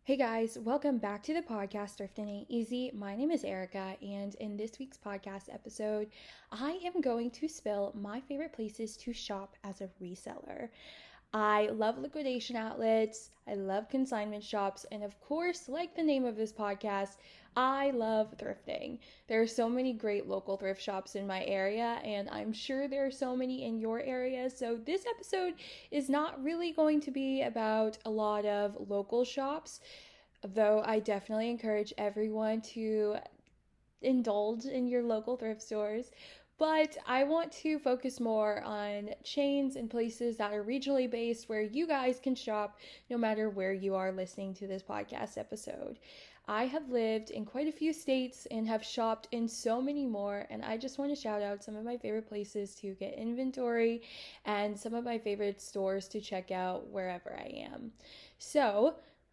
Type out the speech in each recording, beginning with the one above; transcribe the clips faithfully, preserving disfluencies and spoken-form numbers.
Hey guys, welcome back to the podcast Thrifting Ain't Easy. My name is Erica, and in this week's podcast episode, I am going to spill my favorite places to shop as a reseller. I love liquidation outlets, I love consignment shops, and of course, like the name of this podcast, I love thrifting. There are so many great local thrift shops in my area, and I'm sure there are so many in your area. So, this episode is not really going to be about a lot of local shops, though I definitely encourage everyone to indulge in your local thrift stores. But I want to focus more on chains and places that are regionally based where you guys can shop no matter where you are listening to this podcast episode. I have lived in quite a few states and have shopped in so many more, and I just want to shout out some of my favorite places to get inventory and some of my favorite stores to check out wherever I am. So,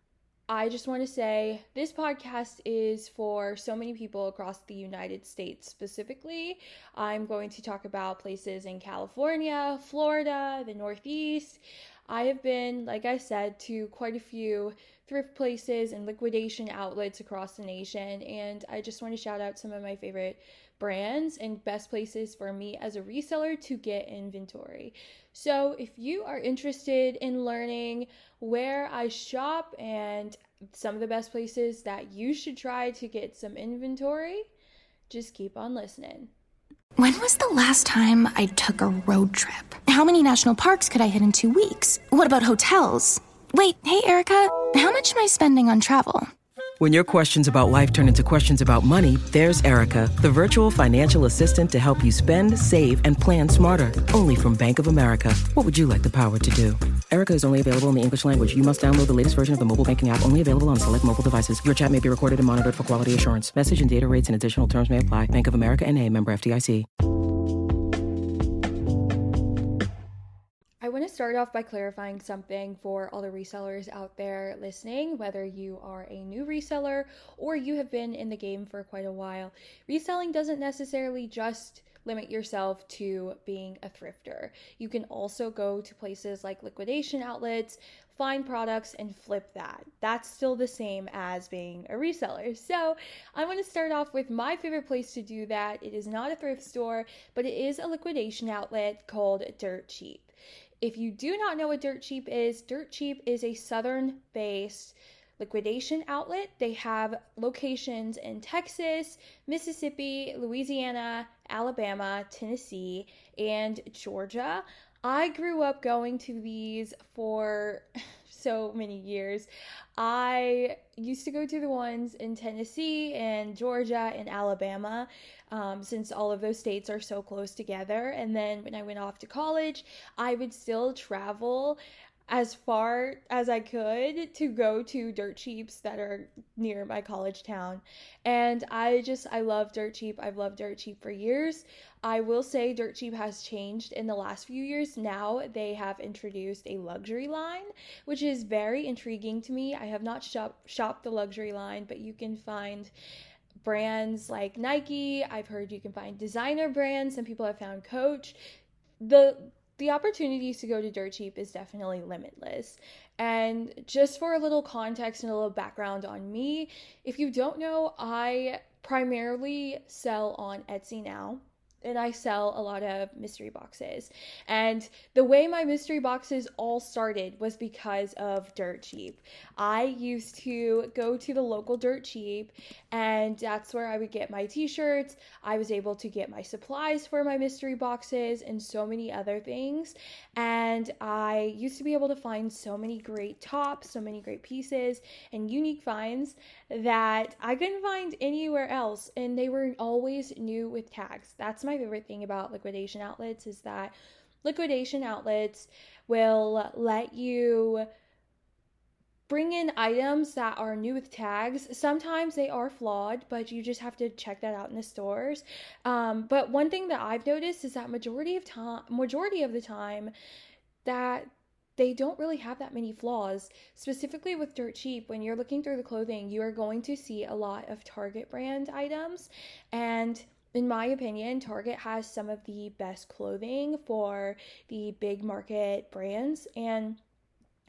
I just want to say this podcast is for so many people across the United States. Specifically, I'm going to talk about places in California, Florida, the Northeast. I have been, like I said, to quite a few thrift places and liquidation outlets across the nation, and I just want to shout out some of my favorite brands and best places for me as a reseller to get inventory. So if you are interested in learning where I shop and some of the best places that you should try to get some inventory, just keep on listening. When was the last time I took a road trip? How many national parks could I hit in two weeks? What about hotels? Wait, hey Erica, how much am I spending on travel? When your questions about life turn into questions about money, there's Erica, the virtual financial assistant to help you spend, save, and plan smarter. Only from Bank of America. What would you like the power to do? Erica is only available in the English language. You must download the latest version of the mobile banking app, only available on select mobile devices. Your chat may be recorded and monitored for quality assurance. Message and data rates and additional terms may apply. Bank of America N A, member F D I C. I want to start off by clarifying something for all the resellers out there listening, whether you are a new reseller or you have been in the game for quite a while. Reselling doesn't necessarily just limit yourself to being a thrifter. You can also go to places like liquidation outlets, find products, and flip that. That's still the same as being a reseller. So I want to start off with my favorite place to do that. It is not a thrift store, but it is a liquidation outlet called Dirt Cheap. If you do not know what Dirt Cheap is, Dirt Cheap is a southern-based liquidation outlet. They have locations in Texas, Mississippi, Louisiana, Alabama, Tennessee, and Georgia. I grew up going to these for so many years. I used to go to the ones in Tennessee and Georgia and Alabama, um, since all of those states are so close together. And then when I went off to college, I would still travel as far as I could to go to Dirt Cheaps that are near my college town. And I just, I love Dirt Cheap. I've loved Dirt Cheap for years. I will say Dirt Cheap has changed in the last few years. Now they have introduced a luxury line, which is very intriguing to me. I have not shop, shopped the luxury line, but you can find brands like Nike. I've heard you can find designer brands. Some people have found Coach. The The opportunities to go to Dirt Cheap is definitely limitless. And just for a little context and a little background on me, if you don't know, I primarily sell on Etsy now. And I sell a lot of mystery boxes. And the way my mystery boxes all started was because of Dirt Cheap. I used to go to the local Dirt Cheap, and that's where I would get my t-shirts. I was able to get my supplies for my mystery boxes and so many other things. And I used to be able to find so many great tops, so many great pieces, and unique finds that I couldn't find anywhere else. And they were always new with tags. That's my favorite thing about liquidation outlets, is that liquidation outlets will let you bring in items that are new with tags. Sometimes they are flawed, but you just have to check that out in the stores. Um, but one thing that I've noticed is that majority of time, majority of the time, that they don't really have that many flaws. Specifically with Dirt Cheap, when you're looking through the clothing, you are going to see a lot of Target brand items, and in my opinion, Target has some of the best clothing for the big market brands. And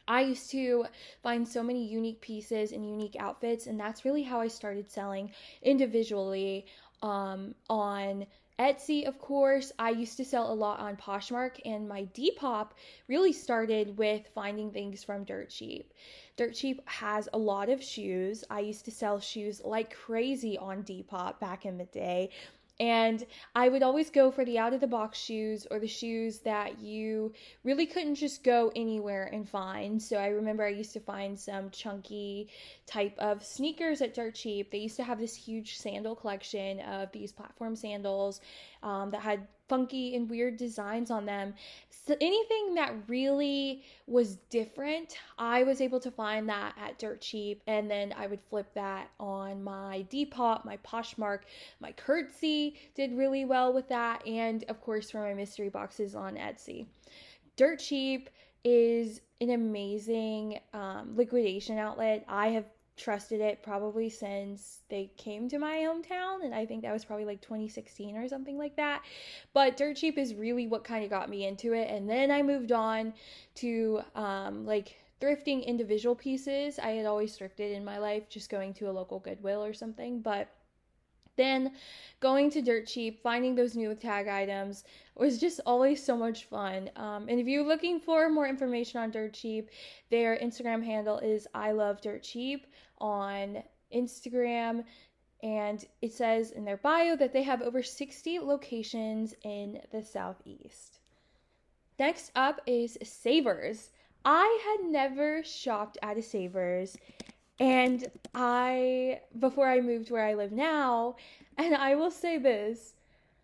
I used to find so many unique pieces and unique outfits, and that's really how I started selling individually um, on Etsy. Of course, I used to sell a lot on Poshmark, and my Depop really started with finding things from Dirt Cheap. Dirt Cheap has a lot of shoes. I used to sell shoes like crazy on Depop back in the day. And I would always go for the out-of-the-box shoes, or the shoes that you really couldn't just go anywhere and find. So I remember I used to find some chunky type of sneakers at Dirt Cheap. They used to have this huge sandal collection of these platform sandals um, that had funky and weird designs on them. So anything that really was different, I was able to find that at Dirt Cheap, and then I would flip that on my Depop, my Poshmark, my Curtsy did really well with that, and of course for my mystery boxes on Etsy. Dirt Cheap is an amazing um, liquidation outlet. I have trusted it probably since they came to my hometown, and I think that was probably like twenty sixteen or something like that. But Dirt Cheap is really what kind of got me into it, and then I moved on to um like thrifting individual pieces. I had always thrifted in my life, just going to a local Goodwill or something, but then going to Dirt Cheap, finding those new tag items was just always so much fun. Um, and if you're looking for more information on Dirt Cheap, their Instagram handle is I Love Dirt Cheap on Instagram. And it says in their bio that they have over sixty locations in the Southeast. Next up is Savers. I had never shopped at a Savers. And I, before I moved where I live now, and I will say this,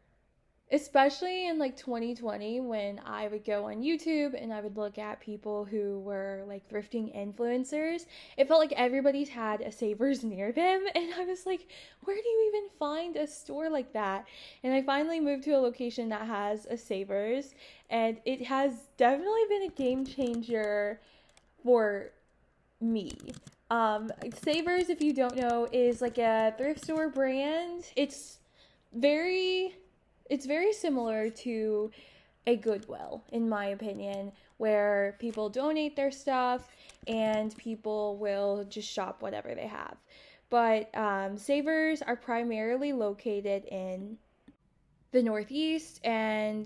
especially in like twenty twenty, when I would go on YouTube and I would look at people who were like thrifting influencers, it felt like everybody's had a Savers near them. And I was like, where do you even find a store like that? And I finally moved to a location that has a Savers, and it has definitely been a game changer for me. Um, Savers, if you don't know, is like a thrift store brand. It's very, it's very similar to a Goodwill, in my opinion, where people donate their stuff and people will just shop whatever they have. But um, Savers are primarily located in the Northeast and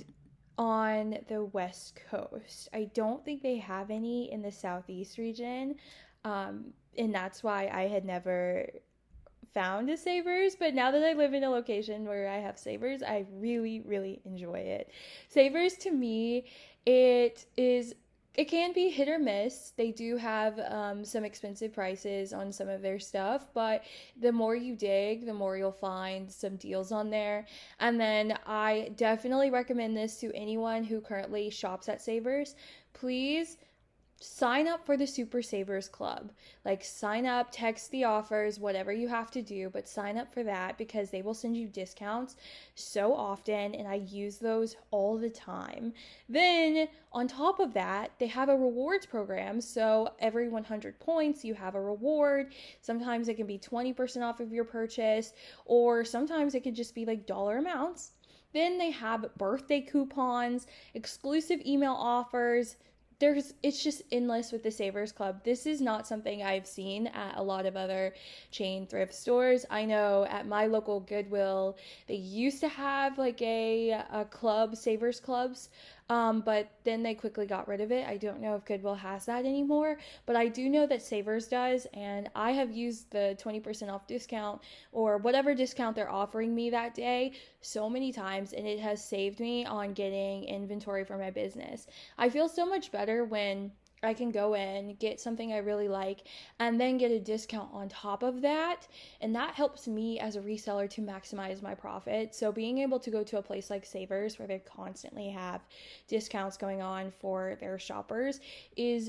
on the West Coast. I don't think they have any in the Southeast region. Um, and that's why I had never found a Savers, but now that I live in a location where I have Savers, I really, really enjoy it. Savers, to me, it is, it can be hit or miss. They do have um, some expensive prices on some of their stuff, but the more you dig, the more you'll find some deals on there. And then I definitely recommend this to anyone who currently shops at Savers. Please sign up for the Super Savers Club. Like, sign up, text the offers, whatever you have to do, but sign up for that, because they will send you discounts so often, and I use those all the time. Then on top of that, they have a rewards program, so every one hundred points you have a reward. Sometimes it can be twenty percent off of your purchase, or sometimes it could just be like dollar amounts. Then they have birthday coupons, exclusive email offers. There's, it's just endless with the Savers Club. This is not something I've seen at a lot of other chain thrift stores. I know at my local Goodwill, they used to have like a, a club, Savers Clubs, um, but then they quickly got rid of it. I don't know if Goodwill has that anymore, but I do know that Savers does, and I have used the twenty percent off discount or whatever discount they're offering me that day so many times, and it has saved me on getting inventory for my business. I feel so much better when I can go in, get something I really like, and then get a discount on top of that. And that helps me as a reseller to maximize my profit. So being able to go to a place like Savers, where they constantly have discounts going on for their shoppers, is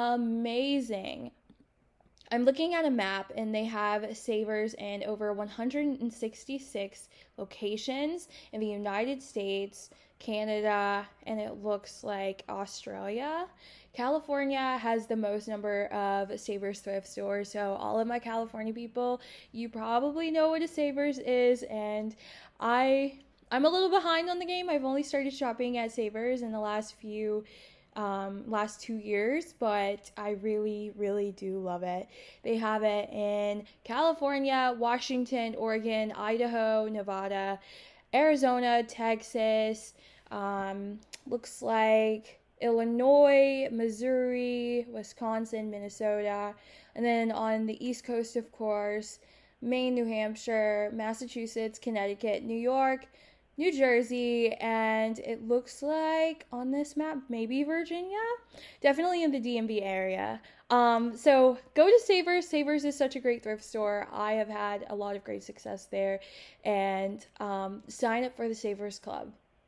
amazing. I'm looking at a map, and they have Savers in over one hundred sixty-six locations in the United States, Canada, and it looks like Australia. California has the most number of Savers thrift stores, so all of my California people, you probably know what a Savers is, and I, I'm a little behind on the game. I've only started shopping at Savers in the last few um, last two years, but I really, really do love it. They have it in California, Washington, Oregon, Idaho, Nevada, Arizona, Texas, um, looks like Illinois, Missouri, Wisconsin, Minnesota, and then on the East Coast, of course, Maine, New Hampshire, Massachusetts, Connecticut, New York, New Jersey, and it looks like on this map, maybe Virginia, definitely in the D M V area. Um, so go to Savers. Savers is such a great thrift store. I have had a lot of great success there, and um, sign up for the Savers Club.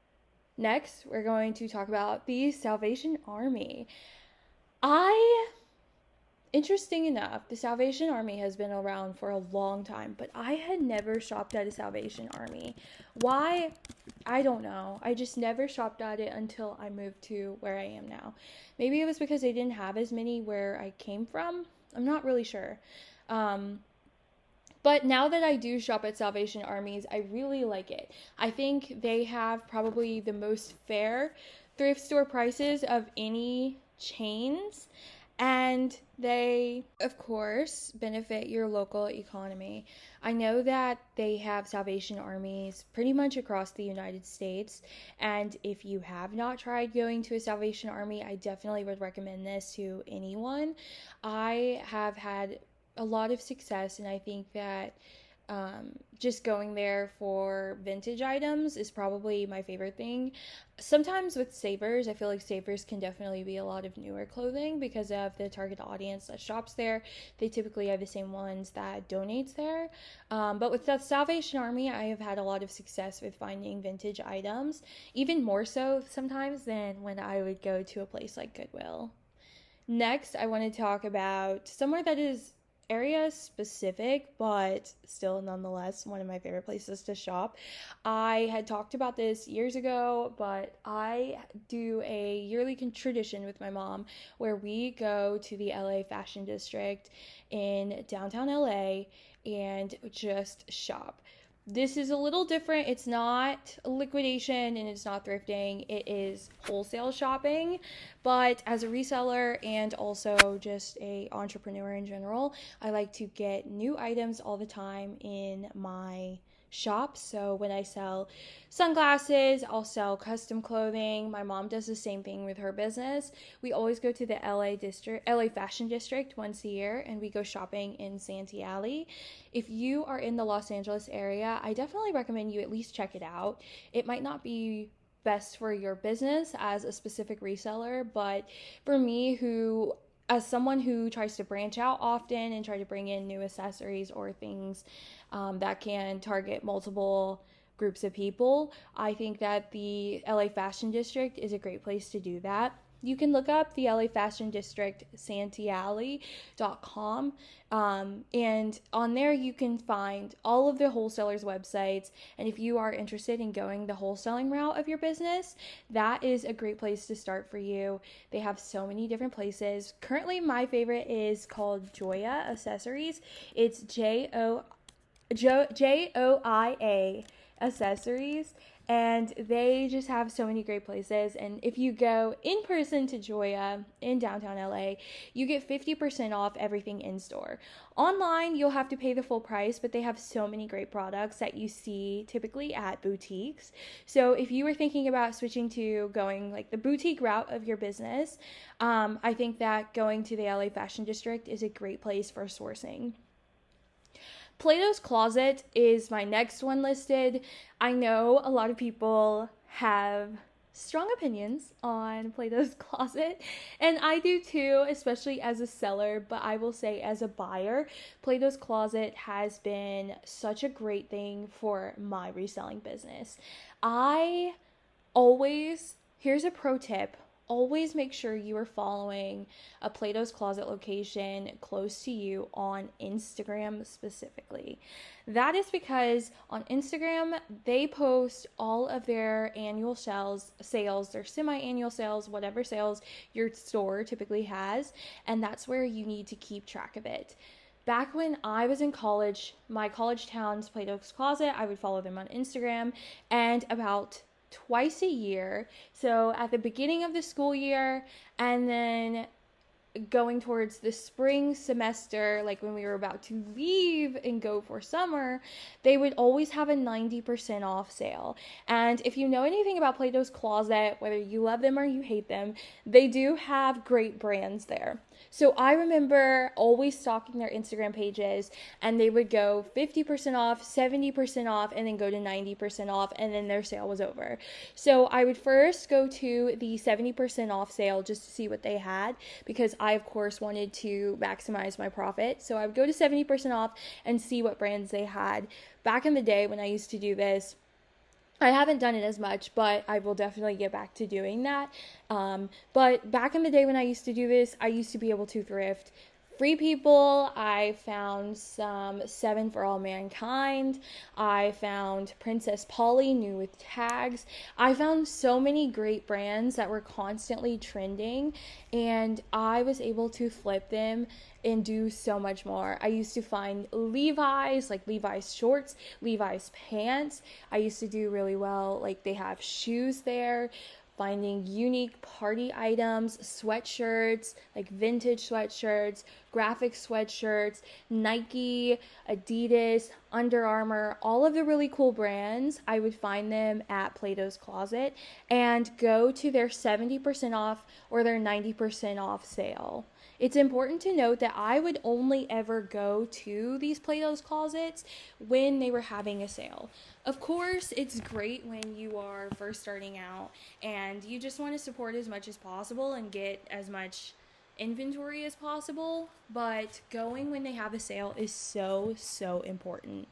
Next, we're going to talk about the Salvation Army. I... Interesting enough, the Salvation Army has been around for a long time, but I had never shopped at a Salvation Army. Why? I don't know. I just never shopped at it until I moved to where I am now. Maybe it was because they didn't have as many where I came from. I'm not really sure. Um, but now that I do shop at Salvation Armies, I really like it. I think they have probably the most fair thrift store prices of any chains. And they, of course, benefit your local economy. I know that they have Salvation Armies pretty much across the United States. And if you have not tried going to a Salvation Army, I definitely would recommend this to anyone. I have had a lot of success, and I think that um, just going there for vintage items is probably my favorite thing. Sometimes with Savers, I feel like Savers can definitely be a lot of newer clothing because of the target audience that shops there. They typically have the same ones that donates there. Um, but with the Salvation Army, I have had a lot of success with finding vintage items, even more so sometimes than when I would go to a place like Goodwill. Next, I want to talk about somewhere that is area specific, but still nonetheless one of my favorite places to shop. I had talked about this years ago, but I do a yearly tradition with my mom where we go to the L A Fashion District in downtown L A and just shop. This is a little different. It's not liquidation and it's not thrifting. It is wholesale shopping. But as a reseller and also just a entrepreneur in general, I like to get new items all the time in my shop. So when I sell sunglasses, I'll sell custom clothing. My mom does the same thing with her business. We always go to the L A district, L A Fashion District once a year, and we go shopping in Santee Alley. If you are in the Los Angeles area, I definitely recommend you at least check it out. It might not be best for your business as a specific reseller, but for me, who as someone who tries to branch out often and try to bring in new accessories or things um, that can target multiple groups of people, I think that the L A Fashion District is a great place to do that. You can look up the L A Fashion District Santee Alley dot com, um, and on there you can find all of the wholesalers' websites, and if you are interested in going the wholesaling route of your business, that is a great place to start for you. They have so many different places. Currently, my favorite is called Joia Accessories. It's J O J O I A Accessories. And they just have so many great places. And if you go in person to Joia in downtown L A, you get fifty percent off everything in store. Online, you'll have to pay the full price, but they have so many great products that you see typically at boutiques. So if you were thinking about switching to going like the boutique route of your business, um, I think that going to the L A Fashion District is a great place for sourcing. Plato's Closet is my next one listed. I know a lot of people have strong opinions on Plato's Closet, and I do too, especially as a seller, but I will say as a buyer, Plato's Closet has been such a great thing for my reselling business. I always, here's a pro tip, always make sure you are following a Plato's Closet location close to you on Instagram specifically. That is because on Instagram, they post all of their annual sales, sales, their semi-annual sales, whatever sales your store typically has, and that's where you need to keep track of it. Back when I was in college, my college town's Plato's Closet, I would follow them on Instagram, and about twice a year. So at the beginning of the school year, and then going towards the spring semester, like when we were about to leave and go for summer, they would always have a ninety percent off sale. And if you know anything about Plato's Closet, whether you love them or you hate them, they do have great brands there. So I remember always stalking their Instagram pages, and they would go fifty percent off, seventy percent off, and then go to ninety percent off, and then their sale was over. So I would first go to the seventy percent off sale just to see what they had, because I, of course, wanted to maximize my profit. So I would go to seventy percent off and see what brands they had. Back in the day when I used to do this, I haven't done it as much, but I will definitely get back to doing that. Um, but back in the day when I used to do this, I used to be able to thrift Free People. I found some Seven for All Mankind. I found Princess Polly, new with tags. I found so many great brands that were constantly trending, and I was able to flip them and do so much more. I used to find Levi's, like Levi's shorts, Levi's pants. I used to do really well, like they have shoes there. Finding unique party items, sweatshirts, like vintage sweatshirts, graphic sweatshirts, Nike, Adidas, Under Armour, all of the really cool brands. I would find them at Plato's Closet and go to their seventy percent off or their ninety percent off sale. It's important to note that I would only ever go to these Plato's Closets when they were having a sale. Of course, it's great when you are first starting out and you just want to support as much as possible and get as much inventory as possible, but going when they have a sale is so, so important.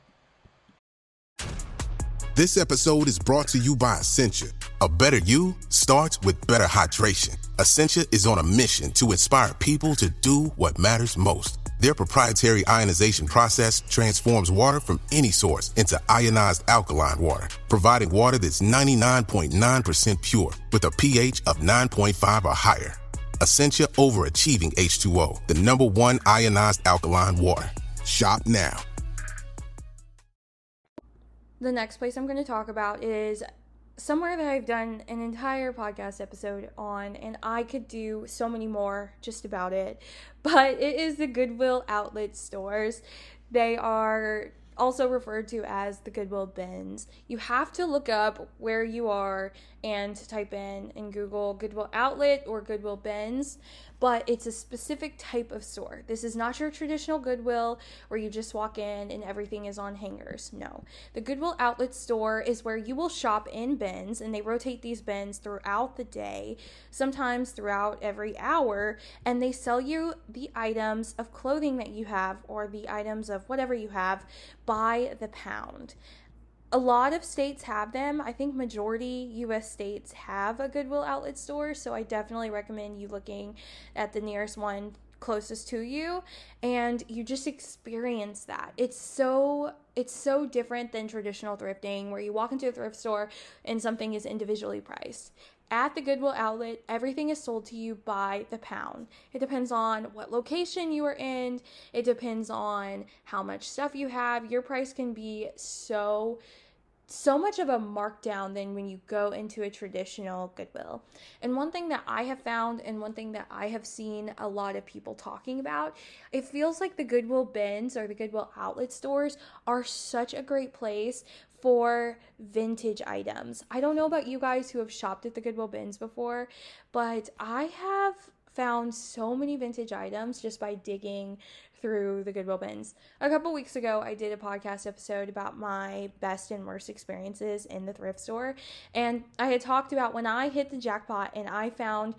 This episode is brought to you by Essentia. A better you starts with better hydration. Essentia is on a mission to inspire people to do what matters most. Their proprietary ionization process transforms water from any source into ionized alkaline water, providing water that's ninety-nine point nine percent pure with a pH of nine point five or higher. Essentia Overachieving H two O, the number one ionized alkaline water. Shop now. The next place I'm going to talk about is somewhere that I've done an entire podcast episode on, and I could do so many more just about it, but it is the Goodwill outlet stores. They are also referred to as the Goodwill bins. You have to look up where you are and type in in Google Goodwill outlet or Goodwill bins, but it's a specific type of store. This is not your traditional Goodwill where you just walk in and everything is on hangers. No. The Goodwill outlet store is where you will shop in bins, and they rotate these bins throughout the day, sometimes throughout every hour, and they sell you the items of clothing that you have or the items of whatever you have by the pound. A lot of states have them. I think majority U S states have a Goodwill outlet store, so I definitely recommend you looking at the nearest one closest to you, and you just experience that. It's so it's so different than traditional thrifting where you walk into a thrift store and something is individually priced. At the Goodwill outlet, everything is sold to you by the pound. It depends on what location you are in. It depends on how much stuff you have. Your price can be so so much of a markdown than when you go into a traditional Goodwill. And one thing that I have found, and one thing that I have seen a lot of people talking about, it feels like the Goodwill bins or the Goodwill outlet stores are such a great place for vintage items. I don't know about you guys who have shopped at the Goodwill bins before, but I have found so many vintage items just by digging through the Goodwill bins. A couple weeks ago, I did a podcast episode about my best and worst experiences in the thrift store, and I had talked about when I hit the jackpot and I found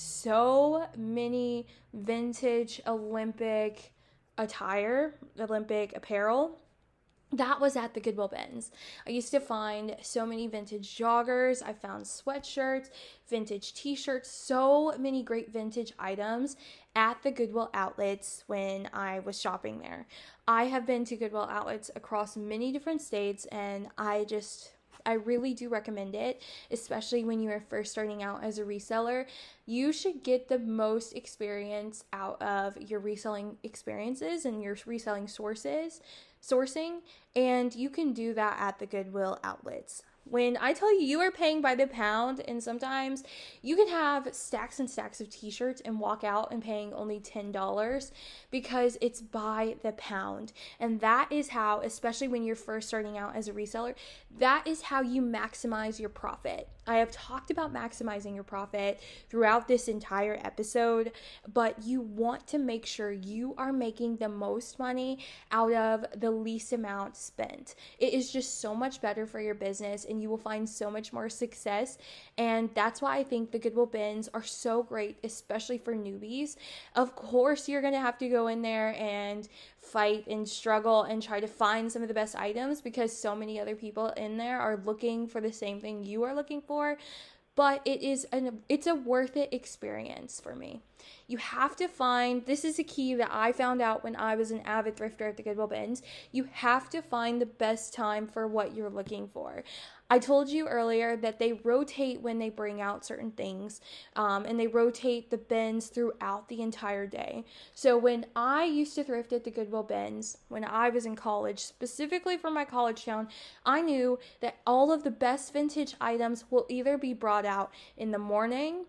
so many vintage Olympic attire, Olympic apparel. That was at the Goodwill bins. I used to find so many vintage joggers. I found sweatshirts, vintage t-shirts, so many great vintage items at the Goodwill outlets when I was shopping there. I have been to Goodwill outlets across many different states, and I just, I really do recommend it, especially when you are first starting out as a reseller. You should get the most experience out of your reselling experiences and your reselling sources, sourcing, and you can do that at the Goodwill outlets. When I tell you, you are paying by the pound, and sometimes you can have stacks and stacks of t-shirts and walk out and paying only ten dollars because it's by the pound. And that is how, especially when you're first starting out as a reseller, that is how you maximize your profit. I have talked about maximizing your profit throughout this entire episode, but you want to make sure you are making the most money out of the least amount spent. It is just so much better for your business, and you will find so much more success. And that's why I think the Goodwill bins are so great, especially for newbies. Of course, you're going to have to go in there and fight and struggle and try to find some of the best items because so many other people in there are looking for the same thing you are looking for. But it is an it's a worth it experience for me. You have to find, this is a key that I found out when I was an avid thrifter at the Goodwill bins, you have to find the best time for what you're looking for. I told you earlier that they rotate when they bring out certain things, um, and they rotate the bins throughout the entire day. So when I used to thrift at the Goodwill bins, when I was in college, specifically for my college town, I knew that all of the best vintage items will either be brought out in the morning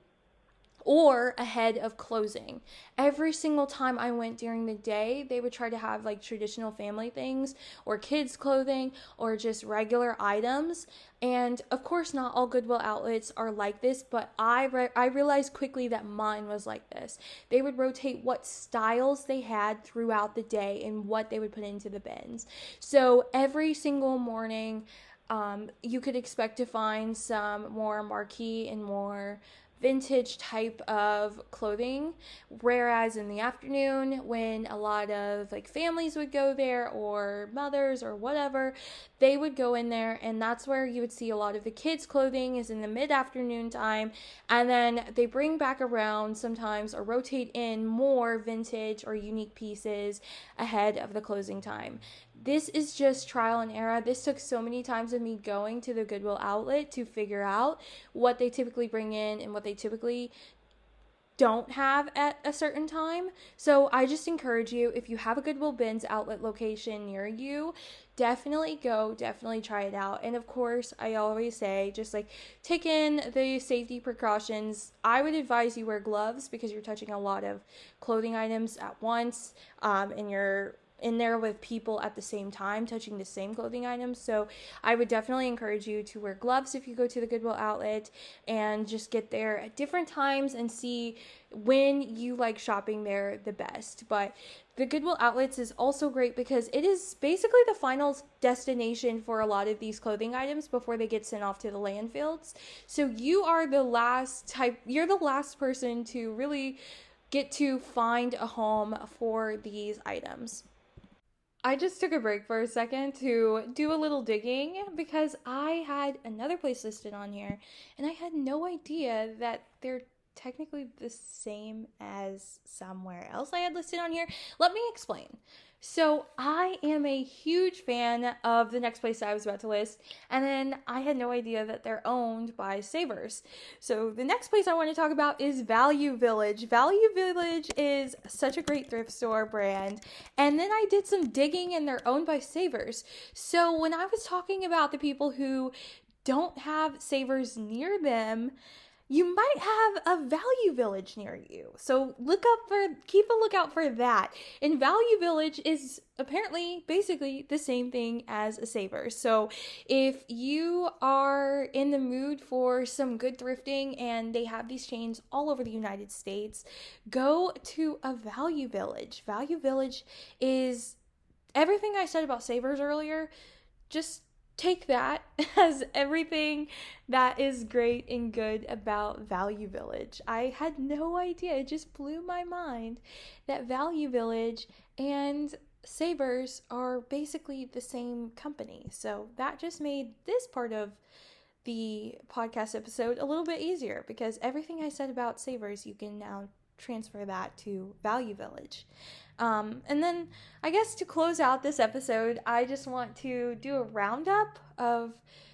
or ahead of closing. Every single time I went during the day, they would try to have like traditional family things or kids clothing or just regular items. And of course, not all Goodwill outlets are like this, but I re- I realized quickly that mine was like this. They would rotate what styles they had throughout the day and what they would put into the bins. So every single morning, um, you could expect to find some more marquee and more vintage type of clothing, whereas in the afternoon when a lot of like families would go there or mothers or whatever, they would go in there, and that's where you would see a lot of the kids clothing is in the mid-afternoon time, and then they bring back around sometimes or rotate in more vintage or unique pieces ahead of the closing time. This is just trial and error. This took so many times of me going to the Goodwill outlet to figure out what they typically bring in and what they typically don't have at a certain time. So I just encourage you, if you have a Goodwill bins outlet location near you, definitely go, definitely try it out. And of course, I always say, just like take in the safety precautions. I would advise you wear gloves because you're touching a lot of clothing items at once, um, and you're in there with people at the same time touching the same clothing items. So I would definitely encourage you to wear gloves if you go to the Goodwill outlet, and just get there at different times and see when you like shopping there the best. But the Goodwill outlets is also great because it is basically the final destination for a lot of these clothing items before they get sent off to the landfills. So you are the last type, you're the last person to really get to find a home for these items. I just took a break for a second to do a little digging because I had another place listed on here and I had no idea that they're technically the same as somewhere else I had listed on here. Let me explain. So I am a huge fan of the next place I was about to list, and then I had no idea that they're owned by Savers. So the next place I want to talk about is Value Village. Value Village is such a great thrift store brand, and then I did some digging and they're owned by Savers. So when I was talking about the people who don't have Savers near them, you might have a Value Village near you. So look up for, keep a lookout for that. And Value Village is apparently basically the same thing as a Savers. So if you are in the mood for some good thrifting, and they have these chains all over the United States, go to a Value Village. Value Village is everything I said about Savers earlier. Just take that as everything that is great and good about Value Village. I had no idea. It just blew my mind that Value Village and Savers are basically the same company. So that just made this part of the podcast episode a little bit easier, because everything I said about Savers, you can now transfer that to Value Village. Um, and then I guess to close out this episode, I just want to do a roundup of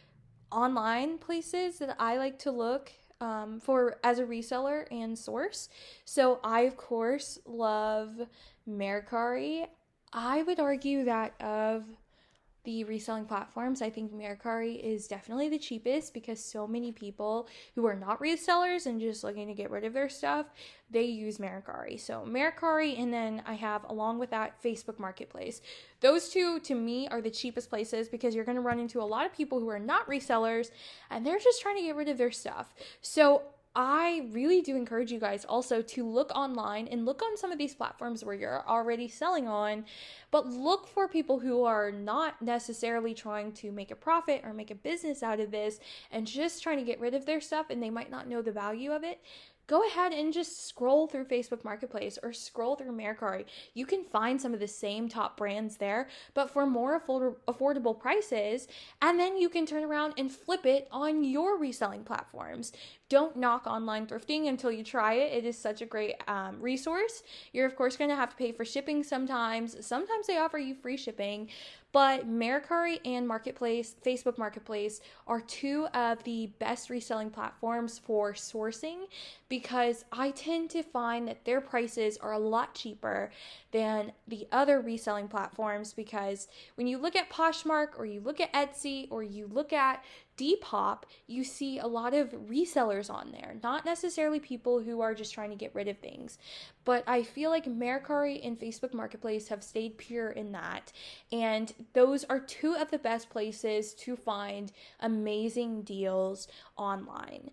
online places that I like to look um, for as a reseller and source. So I, of course, love Mercari. I would argue that of the reselling platforms, I think Mercari is definitely the cheapest because so many people who are not resellers and just looking to get rid of their stuff, they use Mercari. So Mercari, and then I have, along with that, Facebook Marketplace. Those two, to me, are the cheapest places because you're going to run into a lot of people who are not resellers and they're just trying to get rid of their stuff. So I really do encourage you guys also to look online and look on some of these platforms where you're already selling on, but look for people who are not necessarily trying to make a profit or make a business out of this and just trying to get rid of their stuff, and they might not know the value of it. Go ahead and just scroll through Facebook Marketplace or scroll through Mercari. You can find some of the same top brands there, but for more afford- affordable prices, and then you can turn around and flip it on your reselling platforms. Don't knock online thrifting until you try it. It is such a great um, resource. You're, of course, going to have to pay for shipping sometimes. Sometimes they offer you free shipping. But Mercari and Marketplace, Facebook Marketplace, are two of the best reselling platforms for sourcing because I tend to find that their prices are a lot cheaper than the other reselling platforms, because when you look at Poshmark or you look at Etsy or you look at Depop, you see a lot of resellers on there, not necessarily people who are just trying to get rid of things. But I feel like Mercari and Facebook Marketplace have stayed pure in that, and those are two of the best places to find amazing deals online.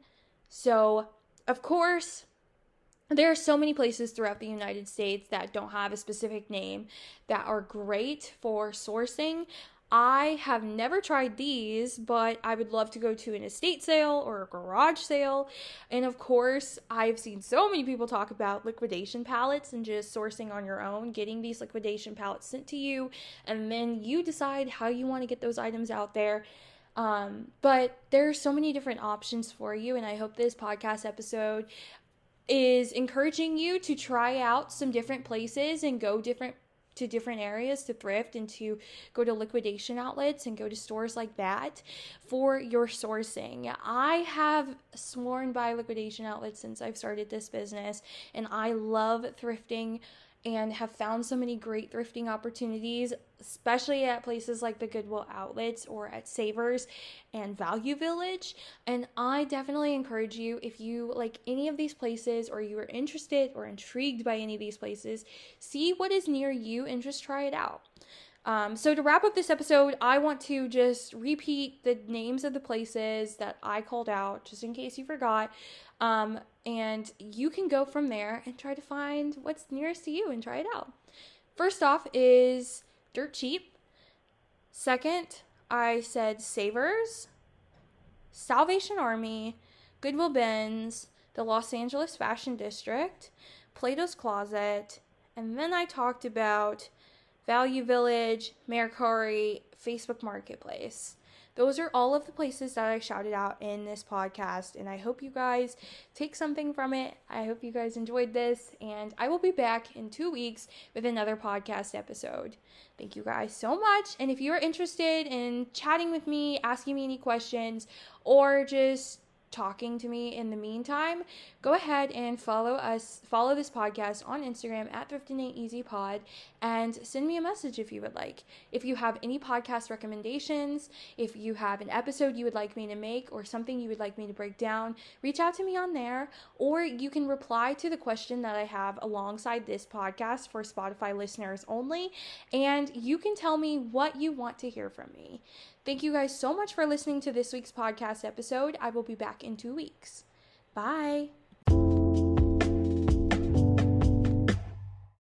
So, of course, there are so many places throughout the United States that don't have a specific name that are great for sourcing. I have never tried these, but I would love to go to an estate sale or a garage sale. And of course, I've seen so many people talk about liquidation pallets and just sourcing on your own, getting these liquidation pallets sent to you, and then you decide how you want to get those items out there. Um, but there are so many different options for you, and I hope this podcast episode is encouraging you to try out some different places and go different to different areas to thrift and to go to liquidation outlets and go to stores like that for your sourcing. I have sworn by liquidation outlets since I've started this business, and I love thrifting and have found so many great thrifting opportunities, especially at places like the Goodwill outlets or at Savers and Value Village. And I definitely encourage you, if you like any of these places or you are interested or intrigued by any of these places, see what is near you and just try it out. Um, so to wrap up this episode, I want to just repeat the names of the places that I called out, just in case you forgot. Um, and you can go from there and try to find what's nearest to you and try it out. First off is Dirt Cheap. Second, I said Savers, Salvation Army, Goodwill Bins, the Los Angeles Fashion District, Plato's Closet, and then I talked about Value Village, Mercari, Facebook Marketplace. Those are all of the places that I shouted out in this podcast, and I hope you guys take something from it. I hope you guys enjoyed this, and I will be back in two weeks with another podcast episode. Thank you guys so much, and if you are interested in chatting with me, asking me any questions, or just talking to me in the meantime, go ahead and follow us, follow this podcast on Instagram at Thriftin' Ain't Easy Pod, and send me a message if you would like. If you have any podcast recommendations, if you have an episode you would like me to make or something you would like me to break down, reach out to me on there, or you can reply to the question that I have alongside this podcast for Spotify listeners only, and you can tell me what you want to hear from me. Thank you guys so much for listening to this week's podcast episode. I will be back in two weeks. Bye.